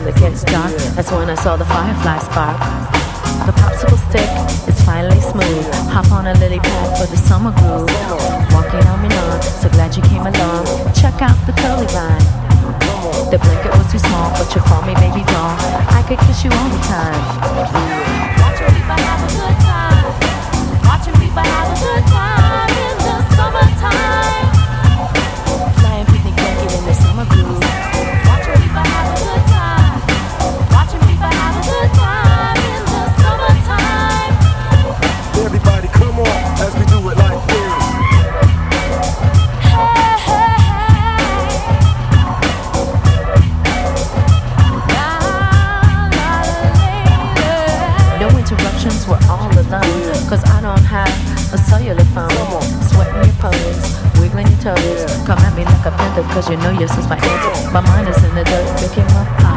till it gets dark. That's when I saw the firefly spark. The popsicle stick is finally smooth. Hop on a lily pad for the summer groove. Walking on me lawn, so glad you came along. Check out the curly line. The blanket was too small, but you call me baby doll. I could kiss you all the time. Watching people have a good time. Watching people have a good time in the summertime. Flying picnic blanket in the summer groove. Watching people have a good time. Watching people have a good time in the summertime. Everybody come on, as we do it like this. Hey, hey, hey. No interruptions, we're all alone. Cause I don't have a cellular phone. Sweating your pose, wiggling your toes. Come at me like a panther, cause you know your sister's my answer. My mind is in the dirt, picking my pie.